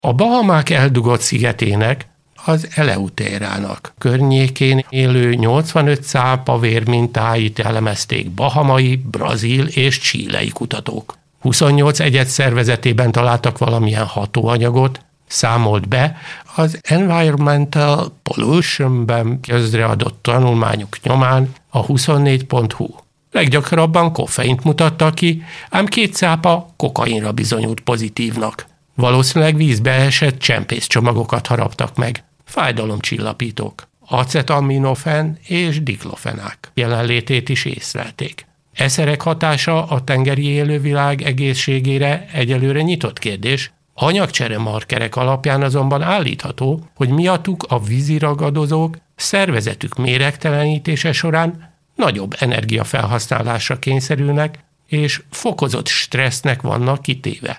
A Bahamák eldugott szigetének, az Eleuterának környékén élő 85 cápa vérmintáit elemezték bahamai, brazil és chilei kutatók. 28 egyed szervezetében találtak valamilyen hatóanyagot, számolt be az Environmental Pollution-ben közreadott tanulmányok nyomán a 24.hu. Leggyakrabban koffeint mutattak ki, ám 2 cápa kokainra bizonyult pozitívnak. Valószínűleg vízbe esett csempészcsomagokat haraptak meg. Fájdalomcsillapítók, acetaminofen és diklofenák jelenlétét is észlelték. E szerek hatása a tengeri élővilág egészségére egyelőre nyitott kérdés, anyagcsere markerek alapján azonban állítható, hogy miattuk a víziragadozók szervezetük méregtelenítése során nagyobb energiafelhasználásra kényszerülnek és fokozott stressznek vannak kitéve.